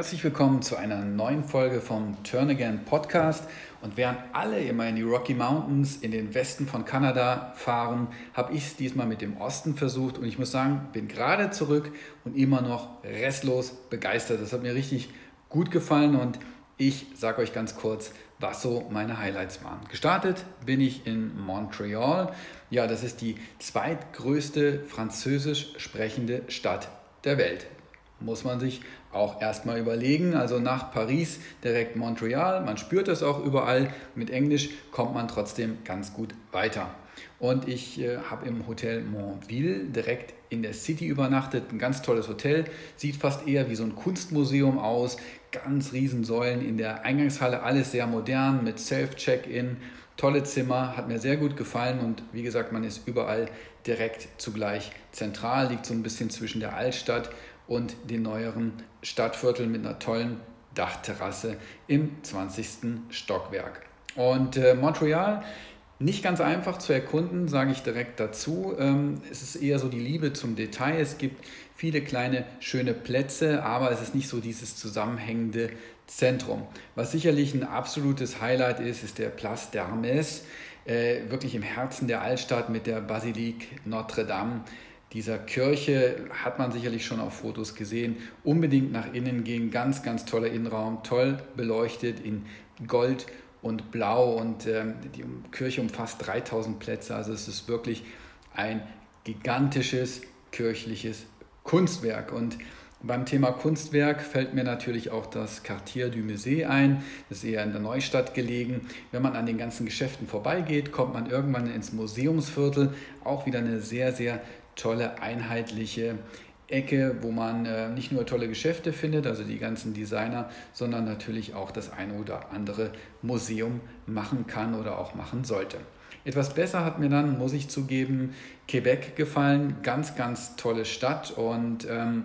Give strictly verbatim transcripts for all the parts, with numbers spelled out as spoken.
Herzlich willkommen zu einer neuen Folge vom Turn Again Podcast. Und während alle immer in die Rocky Mountains in den Westen von Kanada fahren, habe ich es diesmal mit dem Osten versucht. Und ich muss sagen, bin gerade zurück und immer noch restlos begeistert. Das hat mir richtig gut gefallen und ich sage euch ganz kurz, was so meine Highlights waren. Gestartet bin ich in Montreal. Ja, das ist die zweitgrößte französisch sprechende Stadt der Welt. Muss man sich auch erstmal überlegen. Also nach Paris direkt Montreal. Man spürt das auch überall. Mit Englisch kommt man trotzdem ganz gut weiter. Und ich äh, habe im Hotel Montville direkt in der City übernachtet. Ein ganz tolles Hotel. Sieht fast eher wie so ein Kunstmuseum aus. Ganz riesen Säulen in der Eingangshalle. Alles sehr modern mit Self-Check-In. Tolle Zimmer. Hat mir sehr gut gefallen. Und wie gesagt, man ist überall direkt zugleich zentral. Liegt so ein bisschen zwischen der Altstadt und den neueren Stadtvierteln mit einer tollen Dachterrasse im zwanzigsten Stockwerk. Und äh, Montreal, nicht ganz einfach zu erkunden, sage ich direkt dazu. Ähm, es ist eher so die Liebe zum Detail. Es gibt viele kleine, schöne Plätze, aber es ist nicht so dieses zusammenhängende Zentrum. Was sicherlich ein absolutes Highlight ist, ist der Place d'Armes, äh, wirklich im Herzen der Altstadt mit der Basilique Notre-Dame. Dieser Kirche hat man sicherlich schon auf Fotos gesehen. Unbedingt nach innen gehen, ganz, ganz toller Innenraum, toll beleuchtet in Gold und Blau und ähm, die Kirche umfasst dreitausend Plätze. Also es ist wirklich ein gigantisches kirchliches Kunstwerk. Und beim Thema Kunstwerk fällt mir natürlich auch das Quartier du Musée ein. Das ist eher in der Neustadt gelegen. Wenn man an den ganzen Geschäften vorbeigeht, kommt man irgendwann ins Museumsviertel. Auch wieder eine sehr, sehr tolle, einheitliche Ecke, wo man äh, nicht nur tolle Geschäfte findet, also die ganzen Designer, sondern natürlich auch das eine oder andere Museum machen kann oder auch machen sollte. Etwas besser hat mir dann, muss ich zugeben, Quebec gefallen. Ganz, ganz tolle Stadt und ähm,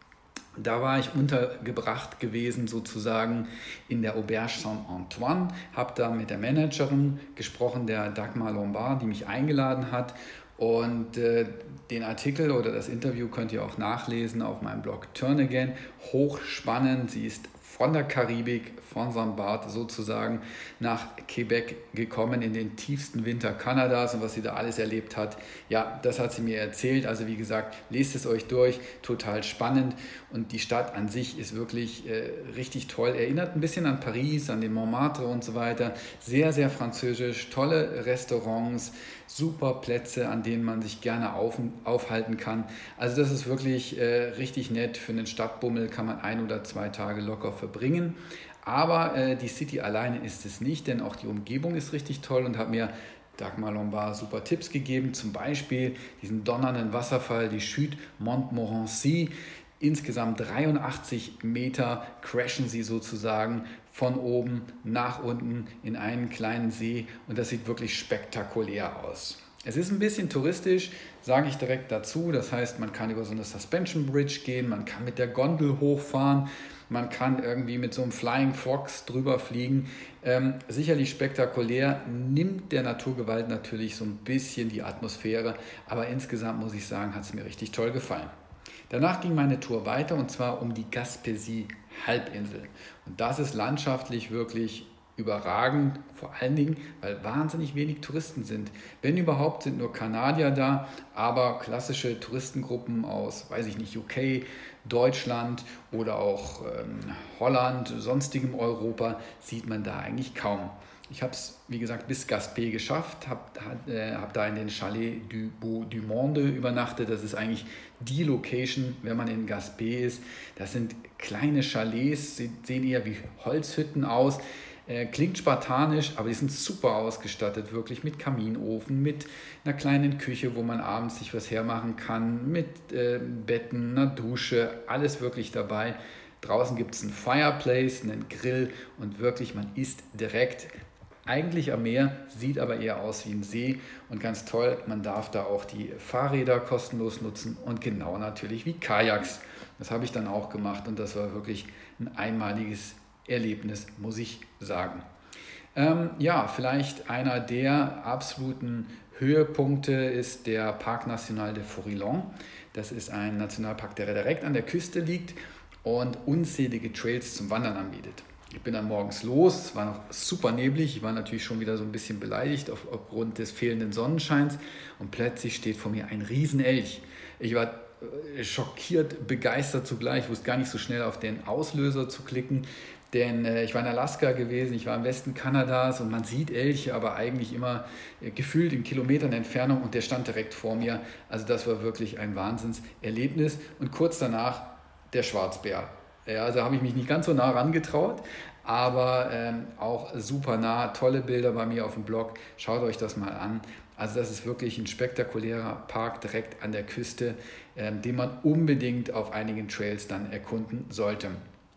da war ich untergebracht gewesen sozusagen in der Auberge Saint-Antoine, habe da mit der Managerin gesprochen, der Dagmar Lombard, die mich eingeladen hat. Und äh, den Artikel oder das Interview könnt ihr auch nachlesen auf meinem Blog Turn Again. Hochspannend, sie ist von der Karibik, von Sankt Barth sozusagen nach Quebec gekommen in den tiefsten Winter Kanadas und was sie da alles erlebt hat, ja, das hat sie mir erzählt. Also wie gesagt, lest es euch durch, total spannend und die Stadt an sich ist wirklich äh, richtig toll, erinnert ein bisschen an Paris, an den Montmartre und so weiter, sehr, sehr französisch, tolle Restaurants, super Plätze, an denen man sich gerne auf, aufhalten kann. Also das ist wirklich äh, richtig nett, für einen Stadtbummel kann man ein oder zwei Tage locker verbringen. Aber äh, die City alleine ist es nicht, denn auch die Umgebung ist richtig toll und hat mir Dagmar Lombard super Tipps gegeben, zum Beispiel diesen donnernden Wasserfall, die Chute Montmorency. Insgesamt dreiundachtzig Meter crashen sie sozusagen von oben nach unten in einen kleinen See und das sieht wirklich spektakulär aus. Es ist ein bisschen touristisch, sage ich direkt dazu. Das heißt, man kann über so eine Suspension Bridge gehen, man kann mit der Gondel hochfahren, man kann irgendwie mit so einem Flying Fox drüber fliegen. Ähm, sicherlich spektakulär, nimmt der Naturgewalt natürlich so ein bisschen die Atmosphäre, aber insgesamt muss ich sagen, hat es mir richtig toll gefallen. Danach ging meine Tour weiter und zwar um die Gaspésie-Halbinsel. Und das ist landschaftlich wirklich überragend, vor allen Dingen, weil wahnsinnig wenig Touristen sind. Wenn überhaupt, sind nur Kanadier da, aber klassische Touristengruppen aus, weiß ich nicht, U K, Deutschland oder auch ähm, Holland, sonstigem Europa sieht man da eigentlich kaum. Ich habe es, wie gesagt, bis Gaspé geschafft, habe äh, hab da in den Chalet du Bout du Monde übernachtet. Das ist eigentlich die Location, wenn man in Gaspé ist. Das sind kleine Chalets, sie sehen eher wie Holzhütten aus. Äh, klingt spartanisch, aber die sind super ausgestattet, wirklich mit Kaminofen, mit einer kleinen Küche, wo man abends sich was hermachen kann, mit äh, Betten, einer Dusche, alles wirklich dabei. Draußen gibt es ein Fireplace, einen Grill und wirklich, man isst direkt eigentlich am Meer, sieht aber eher aus wie ein See und ganz toll, man darf da auch die Fahrräder kostenlos nutzen und genau natürlich wie Kajaks. Das habe ich dann auch gemacht und das war wirklich ein einmaliges Erlebnis, muss ich sagen. Ähm, ja, vielleicht einer der absoluten Höhepunkte ist der Parc National de Forillon. Das ist ein Nationalpark, der direkt an der Küste liegt und unzählige Trails zum Wandern anbietet. Ich bin dann morgens los, es war noch super neblig, ich war natürlich schon wieder so ein bisschen beleidigt auf, aufgrund des fehlenden Sonnenscheins und plötzlich steht vor mir ein Riesenelch. Ich war schockiert, begeistert zugleich, ich wusste gar nicht so schnell auf den Auslöser zu klicken, denn äh, ich war in Alaska gewesen, ich war im Westen Kanadas und man sieht Elche, aber eigentlich immer äh, gefühlt in Kilometern Entfernung und der stand direkt vor mir. Also das war wirklich ein Wahnsinnserlebnis und kurz danach der Schwarzbär. Ja, also habe ich mich nicht ganz so nah rangetraut, aber ähm, auch super nah, tolle Bilder bei mir auf dem Blog, schaut euch das mal an. Also das ist wirklich ein spektakulärer Park direkt an der Küste, ähm, den man unbedingt auf einigen Trails dann erkunden sollte.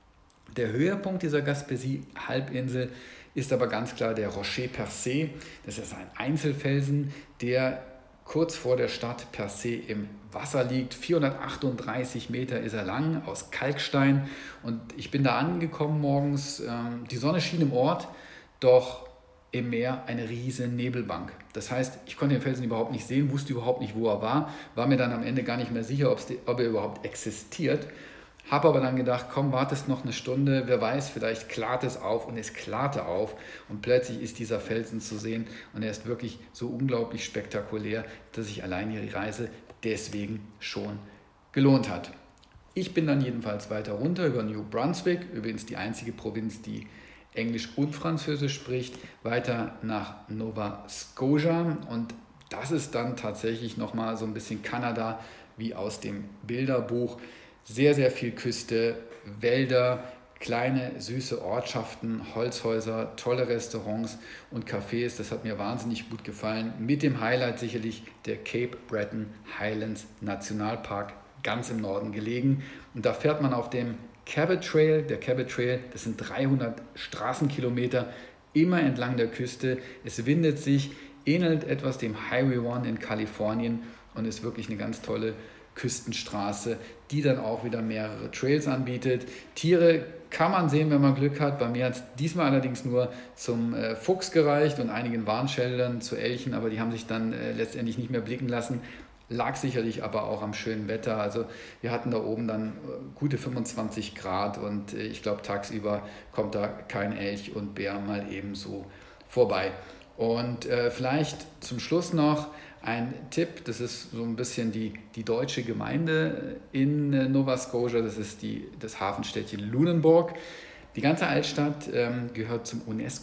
Der Höhepunkt dieser Gaspésie-Halbinsel ist aber ganz klar der Rocher Percé. Das ist ein Einzelfelsen, der kurz vor der Stadt Percé im Wasser liegt. vierhundertachtunddreißig Meter ist er lang, aus Kalkstein. Und ich bin da angekommen morgens. Die Sonne schien im Ort, doch im Meer eine riesige Nebelbank. Das heißt, ich konnte den Felsen überhaupt nicht sehen, wusste überhaupt nicht, wo er war, war mir dann am Ende gar nicht mehr sicher, ob er überhaupt existiert. Habe aber dann gedacht, komm, wartest noch eine Stunde, wer weiß, vielleicht klart es auf und es klarte auf und plötzlich ist dieser Felsen zu sehen und er ist wirklich so unglaublich spektakulär, dass sich allein die Reise deswegen schon gelohnt hat. Ich bin dann jedenfalls weiter runter über New Brunswick, übrigens die einzige Provinz, die Englisch und Französisch spricht, weiter nach Nova Scotia und das ist dann tatsächlich nochmal so ein bisschen Kanada wie aus dem Bilderbuch. Sehr, sehr viel Küste, Wälder, kleine, süße Ortschaften, Holzhäuser, tolle Restaurants und Cafés. Das hat mir wahnsinnig gut gefallen. Mit dem Highlight sicherlich der Cape Breton Highlands Nationalpark, ganz im Norden gelegen. Und da fährt man auf dem Cabot Trail. Der Cabot Trail, das sind dreihundert Straßenkilometer, immer entlang der Küste. Es windet sich, ähnelt etwas dem Highway One in Kalifornien und ist wirklich eine ganz tolle Küstenstraße, die dann auch wieder mehrere Trails anbietet. Tiere kann man sehen, wenn man Glück hat. Bei mir hat es diesmal allerdings nur zum äh, Fuchs gereicht und einigen Warnschildern zu Elchen, aber die haben sich dann äh, letztendlich nicht mehr blicken lassen. Lag sicherlich aber auch am schönen Wetter. Also wir hatten da oben dann äh, gute fünfundzwanzig Grad und äh, ich glaube tagsüber kommt da kein Elch und Bär mal ebenso vorbei. Und äh, vielleicht zum Schluss noch ein Tipp, das ist so ein bisschen die, die deutsche Gemeinde in Nova Scotia, das ist die, das Hafenstädtchen Lunenburg. Die ganze Altstadt ähm, gehört zum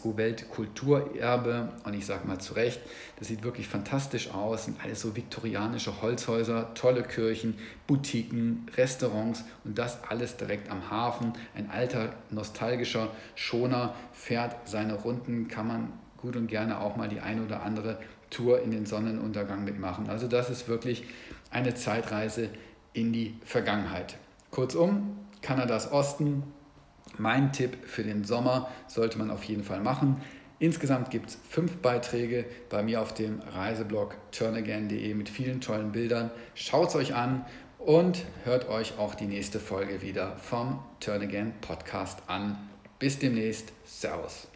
UNESCO-Weltkulturerbe und ich sage mal zu Recht, das sieht wirklich fantastisch aus, sind alles so viktorianische Holzhäuser, tolle Kirchen, Boutiquen, Restaurants und das alles direkt am Hafen. Ein alter, nostalgischer Schoner fährt seine Runden, kann man gut und gerne auch mal die eine oder andere Tour in den Sonnenuntergang mitmachen. Also das ist wirklich eine Zeitreise in die Vergangenheit. Kurzum, Kanadas Osten, mein Tipp für den Sommer sollte man auf jeden Fall machen. Insgesamt gibt es fünf Beiträge bei mir auf dem Reiseblog turn again punkt de mit vielen tollen Bildern. Schaut es euch an und hört euch auch die nächste Folge wieder vom Turn Again Podcast an. Bis demnächst. Servus.